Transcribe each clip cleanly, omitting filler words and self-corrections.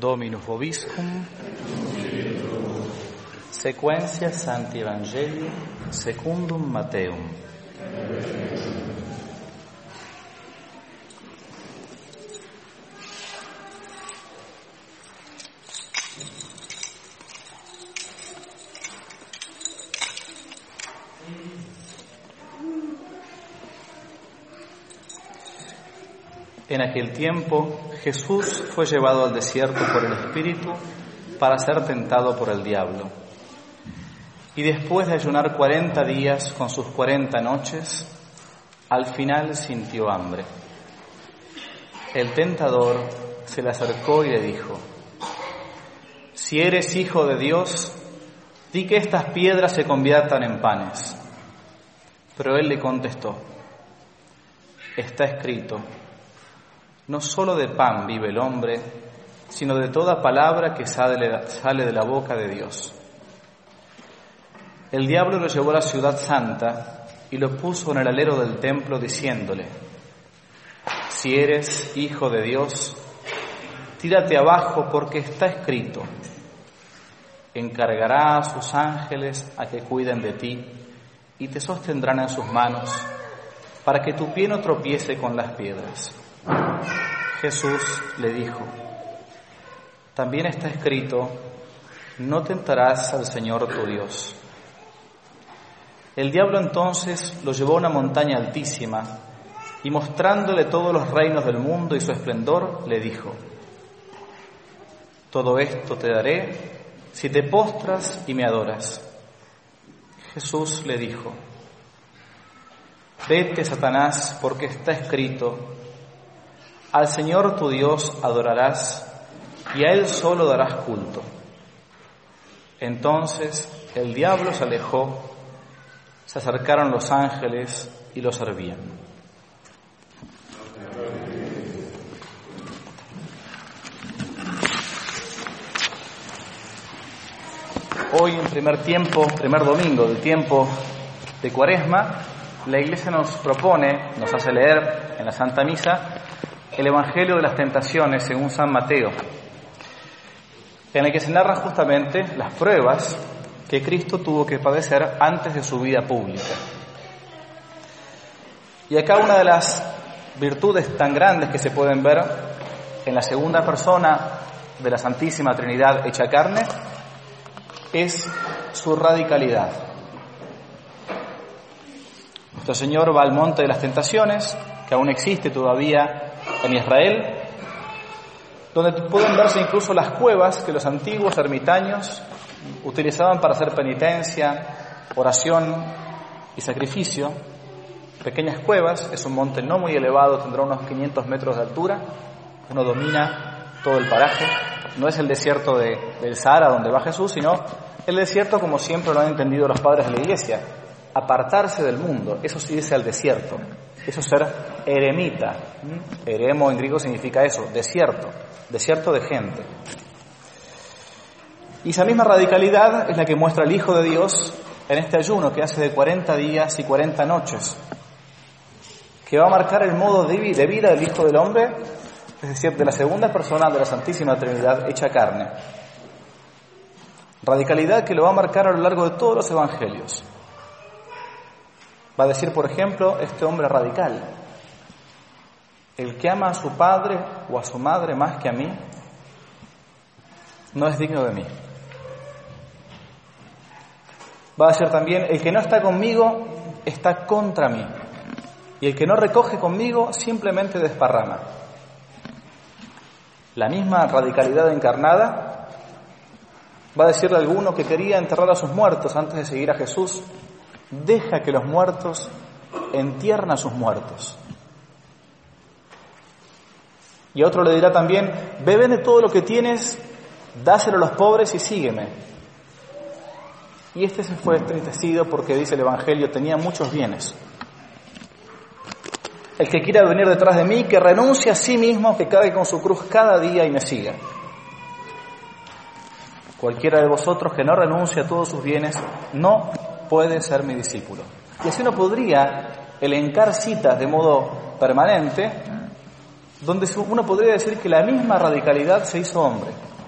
Dominus vobiscum. Sequentia Sancti Evangelii secundum Matteum. En aquel tiempo Jesús fue llevado al desierto por el Espíritu para ser tentado por el diablo. Y después de ayunar 40 días con sus 40 noches, al final sintió hambre. El tentador se le acercó y le dijo: «Si eres hijo de Dios, di que estas piedras se conviertan en panes». Pero él le contestó: «Está escrito, no solo de pan vive el hombre, sino de toda palabra que sale de la boca de Dios». El diablo lo llevó a la ciudad santa y lo puso en el alero del templo, diciéndole: «Si eres hijo de Dios, tírate abajo, porque está escrito, encargará a sus ángeles a que cuiden de ti y te sostendrán en sus manos, para que tu pie no tropiece con las piedras». Jesús le dijo: «También está escrito, no tentarás al Señor tu Dios». El diablo entonces lo llevó a una montaña altísima y, mostrándole todos los reinos del mundo y su esplendor, le dijo: «Todo esto te daré si te postras y me adoras». Jesús le dijo: «Vete, Satanás, porque está escrito, al Señor tu Dios adorarás y a Él solo darás culto». Entonces el diablo se alejó, se acercaron los ángeles y lo servían. Hoy, en primer domingo del tiempo de Cuaresma, la Iglesia nos hace leer en la Santa Misa el Evangelio de las Tentaciones según San Mateo, en el que se narran justamente las pruebas que Cristo tuvo que padecer antes de su vida pública. Y acá una de las virtudes tan grandes que se pueden ver en la segunda persona de la Santísima Trinidad hecha carne es su radicalidad. Nuestro Señor va al monte de las tentaciones, que aún existe todavía en Israel, donde pueden verse incluso las cuevas que los antiguos ermitaños utilizaban para hacer penitencia, oración y sacrificio. Pequeñas cuevas, es un monte no muy elevado, tendrá unos 500 metros de altura, uno domina todo el paraje. No es el desierto del Sahara donde va Jesús, sino el desierto como siempre lo han entendido los padres de la Iglesia: apartarse del mundo. Eso sí dice al desierto, eso es ser eremita. Eremo en griego significa eso, desierto de gente. Y esa misma radicalidad es la que muestra el Hijo de Dios en este ayuno que hace de 40 días y 40 noches, que va a marcar el modo de vida del Hijo del Hombre, es decir, de la segunda persona de la Santísima Trinidad hecha carne. Radicalidad que lo va a marcar a lo largo de todos los evangelios. Va a decir, por ejemplo, este hombre radical: el que ama a su padre o a su madre más que a mí, no es digno de mí. Va a decir también: el que no está conmigo está contra mí, y el que no recoge conmigo simplemente desparrama. La misma radicalidad encarnada va a decirle a alguno que quería enterrar a sus muertos antes de seguir a Jesús: deja que los muertos entierren a sus muertos. Y a otro le dirá también: ve, vende todo lo que tienes, dáselo a los pobres y sígueme. Y este se fue entristecido porque, dice el Evangelio, tenía muchos bienes. El que quiera venir detrás de mí, que renuncie a sí mismo, que cargue con su cruz cada día y me siga. Cualquiera de vosotros que no renuncie a todos sus bienes no puede ser mi discípulo. Y así uno podría elencar citas de modo permanente, donde uno podría decir que la misma radicalidad se hizo hombre.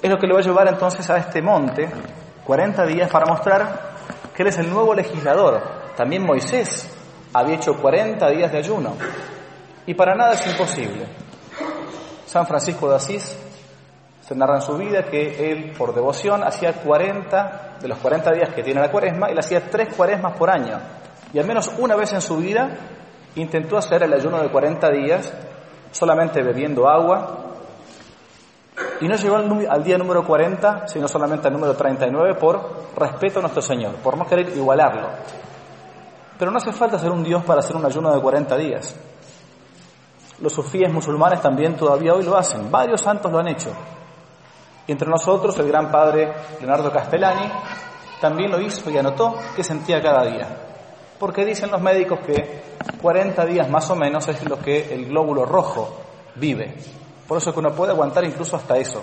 es lo que le va a llevar entonces a este monte 40 días para mostrar que Él es el nuevo legislador. También Moisés había hecho 40 días de ayuno y para nada es imposible. San Francisco de Asís se narra en su vida que él, por devoción, hacía 40 de los 40 días que tiene la cuaresma, él hacía 3 cuaresmas por año. Y al menos una vez en su vida intentó hacer el ayuno de 40 días solamente bebiendo agua. Y no llegó al día número 40, sino solamente al número 39 por respeto a nuestro Señor, por no querer igualarlo. Pero no hace falta ser un Dios para hacer un ayuno de 40 días. Los sufíes musulmanes también todavía hoy lo hacen. Varios santos lo han hecho. Y entre nosotros el gran padre Leonardo Castellani también lo hizo y anotó qué sentía cada día. Porque dicen los médicos que 40 días más o menos es lo que el glóbulo rojo vive. Por eso que uno puede aguantar incluso hasta eso.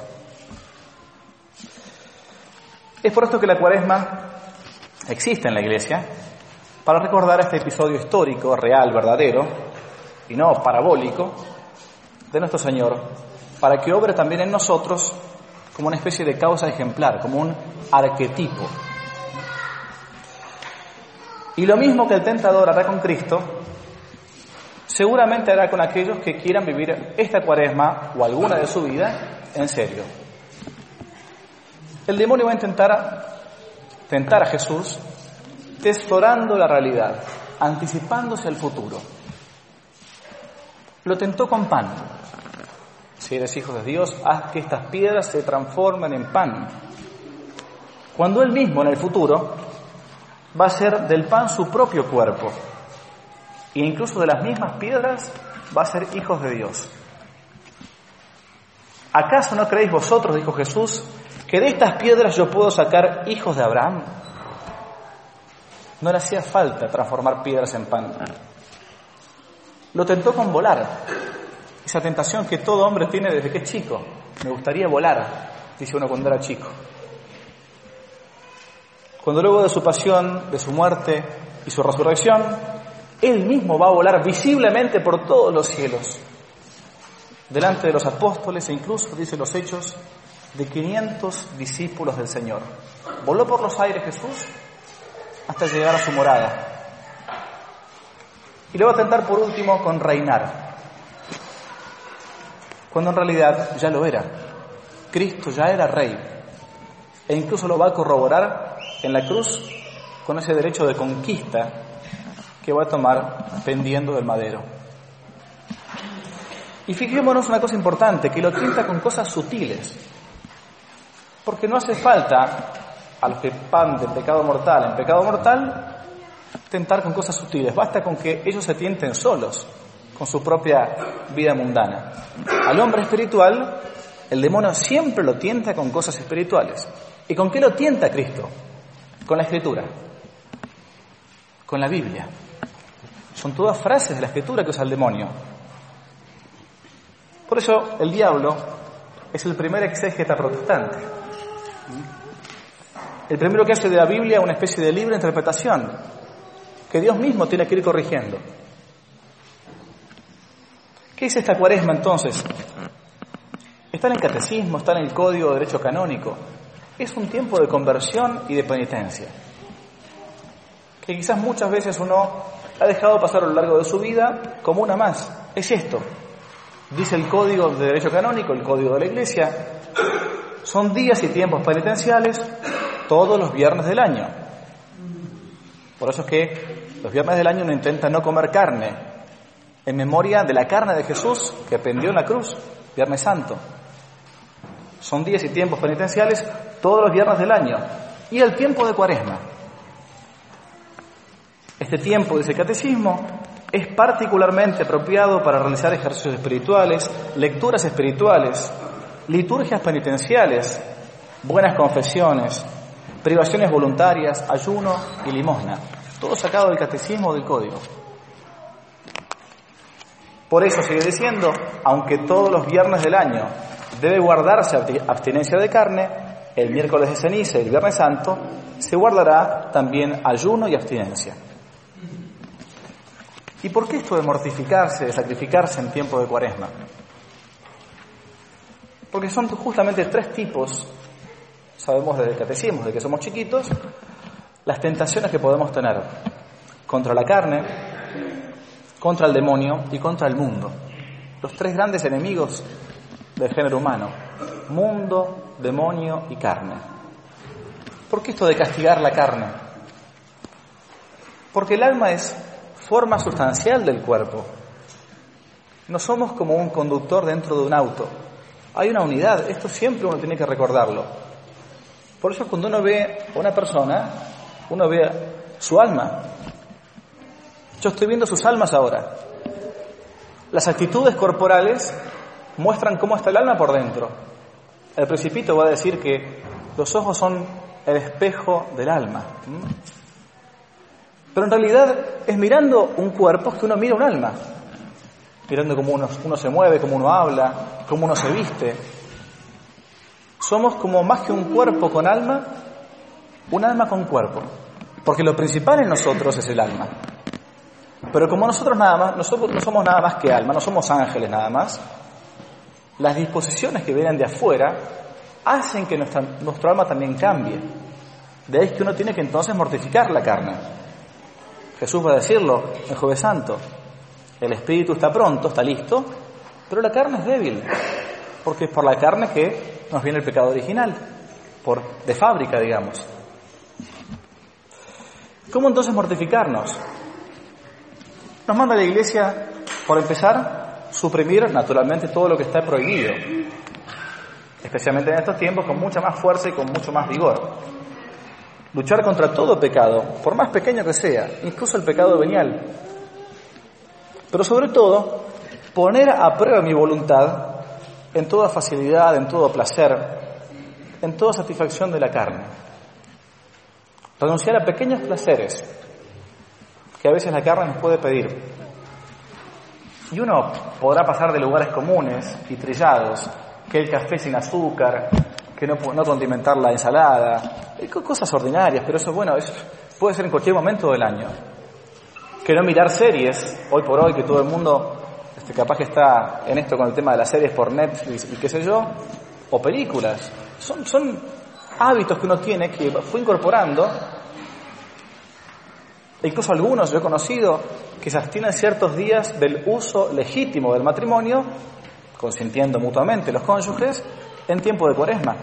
Es por esto que la cuaresma existe en la Iglesia, para recordar este episodio histórico, real, verdadero, y no parabólico, de nuestro Señor, para que obre también en nosotros como una especie de causa ejemplar, como un arquetipo. Y lo mismo que el tentador hará con Cristo, seguramente hará con aquellos que quieran vivir esta cuaresma o alguna de su vida en serio. El demonio va a intentar tentar a Jesús desflorando la realidad, anticipándose al futuro. Lo tentó con pan. Si eres hijo de Dios, haz que estas piedras se transformen en pan. Cuando Él mismo en el futuro va a hacer del pan su propio cuerpo. E incluso de las mismas piedras va a ser hijos de Dios. ¿Acaso no creéis vosotros, dijo Jesús, que de estas piedras yo puedo sacar hijos de Abraham? No le hacía falta transformar piedras en pan. Lo tentó con volar. Esa tentación que todo hombre tiene desde que es chico. Me gustaría volar, dice uno cuando era chico. Cuando luego de su pasión, de su muerte y su resurrección, Él mismo va a volar visiblemente por todos los cielos, delante de los apóstoles e incluso, dice los Hechos, de 500 discípulos del Señor. Voló por los aires Jesús hasta llegar a su morada. Y le va a tentar por último con reinar, cuando en realidad ya lo era. Cristo ya era rey, e incluso lo va a corroborar en la cruz con ese derecho de conquista que va a tomar pendiendo del madero. Y fijémonos una cosa importante, que lo tienta con cosas sutiles, porque no hace falta a los que van de pecado mortal en pecado mortal tentar con cosas sutiles, basta con que ellos se tienten solos con su propia vida mundana. Al hombre espiritual, el demonio siempre lo tienta con cosas espirituales. ¿Y con qué lo tienta Cristo? Con la Escritura, con la Biblia. Son todas frases de la Escritura que usa el demonio. Por eso el diablo es el primer exégeta protestante. El primero que hace de la Biblia una especie de libre interpretación que Dios mismo tiene que ir corrigiendo. ¿Qué es esta cuaresma entonces? Está en el catecismo, está en el Código de Derecho Canónico. Es un tiempo de conversión y de penitencia, que quizás muchas veces uno ha dejado pasar a lo largo de su vida como una más. Es esto, dice el Código de Derecho Canónico, el Código de la Iglesia, son días y tiempos penitenciales todos los viernes del año. Por eso es que los viernes del año uno intenta no comer carne, en memoria de la carne de Jesús que pendió en la cruz, Viernes Santo. Son días y tiempos penitenciales todos los viernes del año. Y el tiempo de Cuaresma. Este tiempo, dice el Catecismo, es particularmente apropiado para realizar ejercicios espirituales, lecturas espirituales, liturgias penitenciales, buenas confesiones, privaciones voluntarias, ayuno y limosna. Todo sacado del Catecismo del Código. Por eso sigue diciendo, aunque todos los viernes del año debe guardarse abstinencia de carne, el miércoles de ceniza y el Viernes Santo se guardará también ayuno y abstinencia. ¿Y por qué esto de mortificarse, de sacrificarse en tiempo de Cuaresma? Porque son justamente 3 tipos sabemos desde el catecismo, desde que somos chiquitos, las tentaciones que podemos tener contra la carne, contra el demonio y contra el mundo. Los tres grandes enemigos del género humano: mundo, demonio y carne. ¿Por qué esto de castigar la carne? Porque el alma es forma sustancial del cuerpo. No somos como un conductor dentro de un auto. Hay una unidad, esto siempre uno tiene que recordarlo. Por eso cuando uno ve a una persona, uno ve su alma. Yo estoy viendo sus almas ahora. Las actitudes corporales muestran cómo está el alma por dentro. El Principito va a decir que los ojos son el espejo del alma. Pero en realidad es mirando un cuerpo que uno mira un alma. Mirando cómo uno se mueve, cómo uno habla, cómo uno se viste. Somos como más que un cuerpo con alma, un alma con cuerpo. Porque lo principal en nosotros es el alma. Pero como nosotros no somos nada más que alma, no somos ángeles nada más, las disposiciones que vienen de afuera hacen que nuestro alma también cambie. De ahí es que uno tiene que entonces mortificar la carne. Jesús va a decirlo en Jueves Santo: el espíritu está pronto, está listo, pero la carne es débil, porque es por la carne que nos viene el pecado original, de fábrica, digamos. ¿Cómo entonces mortificarnos? Nos manda la Iglesia, por empezar, suprimir naturalmente todo lo que está prohibido, especialmente en estos tiempos, con mucha más fuerza y con mucho más vigor. Luchar contra todo pecado, por más pequeño que sea, incluso el pecado venial. Pero sobre todo, poner a prueba mi voluntad en toda facilidad, en todo placer, en toda satisfacción de la carne. Renunciar a pequeños placeres que a veces la carne nos puede pedir. Y uno podrá pasar de lugares comunes y trillados, que el café sin azúcar, que no condimentar la ensalada, cosas ordinarias, pero eso, bueno, eso puede ser en cualquier momento del año. Que no mirar series, hoy por hoy, que todo el mundo capaz que está en esto con el tema de las series por Netflix y qué sé yo, o películas. Son hábitos que uno tiene, que fue incorporando. E incluso algunos yo he conocido que se abstienen ciertos días del uso legítimo del matrimonio, consintiendo mutuamente los cónyuges, en tiempo de Cuaresma.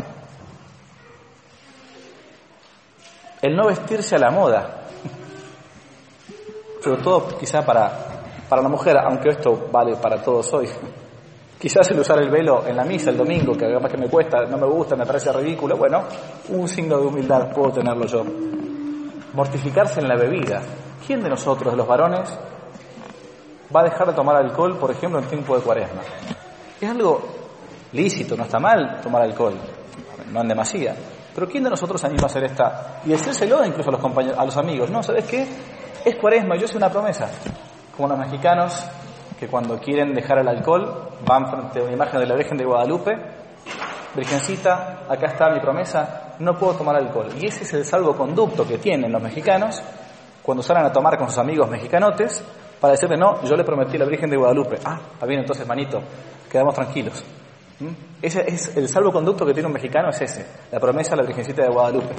El no vestirse a la moda, sobre todo quizá para la mujer, aunque esto vale para todos hoy. Quizás el usar el velo en la misa el domingo, que además que me cuesta, no me gusta, me parece ridículo, bueno, un signo de humildad puedo tenerlo yo. Mortificarse en la bebida. ¿Quién de nosotros, de los varones, va a dejar de tomar alcohol, por ejemplo, en tiempo de Cuaresma? Es algo lícito, no está mal tomar alcohol, no en demasía. Pero ¿quién de nosotros anima a hacer esta? Y decírselo incluso a los compañeros, a los amigos. No, ¿sabes qué? Es Cuaresma, yo hice una promesa. Como los mexicanos que cuando quieren dejar el alcohol van frente a una imagen de la Virgen de Guadalupe: Virgencita, acá está mi promesa, no puedo tomar alcohol. Y ese es el salvoconducto que tienen los mexicanos cuando salen a tomar con sus amigos mexicanotes para decirle: no, yo le prometí a la Virgen de Guadalupe. Ah, está bien, entonces, manito, quedamos tranquilos. Ese es el salvoconducto que tiene un mexicano, es ese, la promesa a la Virgencita de Guadalupe.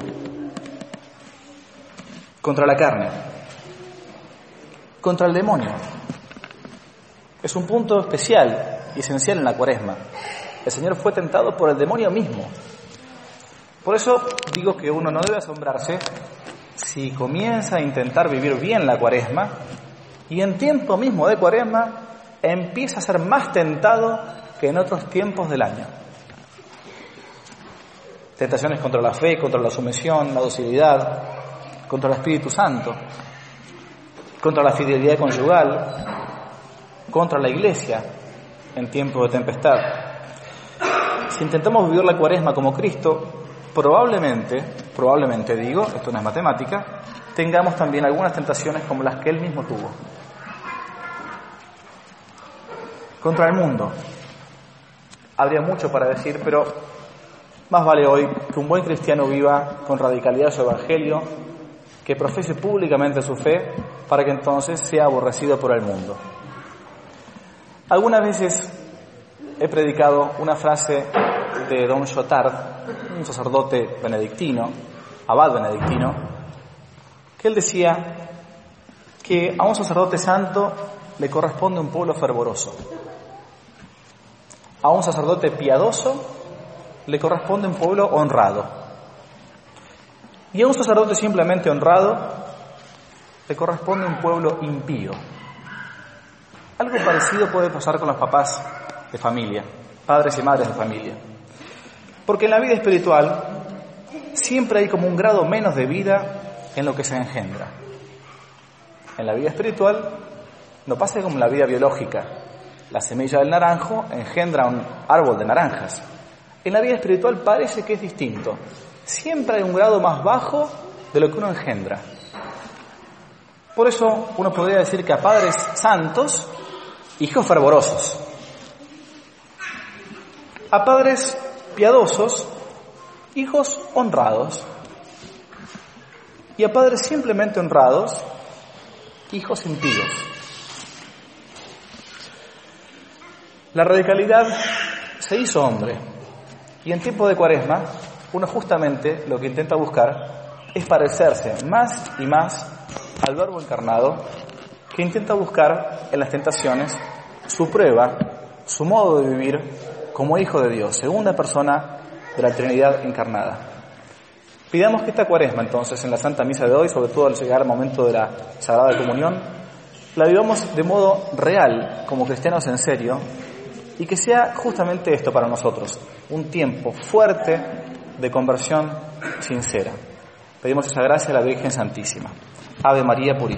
Contra la carne, contra el demonio. Es un punto especial y esencial en la Cuaresma. El Señor fue tentado por el demonio mismo. Por eso digo que uno no debe asombrarse si comienza a intentar vivir bien la Cuaresma y en tiempo mismo de Cuaresma empieza a ser más tentado que en otros tiempos del año. Tentaciones contra la fe, contra la sumisión, la docilidad, contra el Espíritu Santo, contra la fidelidad conyugal, contra la Iglesia en tiempos de tempestad. Si intentamos vivir la Cuaresma como Cristo, probablemente digo, esto no es matemática, tengamos también algunas tentaciones como las que Él mismo tuvo. Contra el mundo. Habría mucho para decir, pero más vale hoy que un buen cristiano viva con radicalidad su evangelio, que profese públicamente su fe, para que entonces sea aborrecido por el mundo. Algunas veces he predicado una frase de Don Chotard, un sacerdote benedictino, abad benedictino, que él decía que a un sacerdote santo le corresponde un pueblo fervoroso. A un sacerdote piadoso le corresponde un pueblo honrado. Y a un sacerdote simplemente honrado le corresponde un pueblo impío. Algo parecido puede pasar con los papás de familia, padres y madres de familia. Porque en la vida espiritual siempre hay como un grado menos de vida en lo que se engendra. En la vida espiritual no pasa como en la vida biológica. La semilla del naranjo engendra un árbol de naranjas. En la vida espiritual parece que es distinto. Siempre hay un grado más bajo de lo que uno engendra. Por eso uno podría decir que a padres santos, hijos fervorosos. A padres piadosos, hijos honrados. Y a padres simplemente honrados, hijos impíos. La radicalidad se hizo hombre. Y en tiempo de Cuaresma, uno justamente lo que intenta buscar es parecerse más y más al Verbo encarnado, que intenta buscar en las tentaciones su prueba, su modo de vivir como Hijo de Dios, segunda persona de la Trinidad encarnada. Pidamos que esta Cuaresma, entonces, en la Santa Misa de hoy, sobre todo al llegar al momento de la Sagrada Comunión, la vivamos de modo real, como cristianos en serio, y que sea justamente esto para nosotros, un tiempo fuerte de conversión sincera. Pedimos esa gracia a la Virgen Santísima. Ave María Purísima.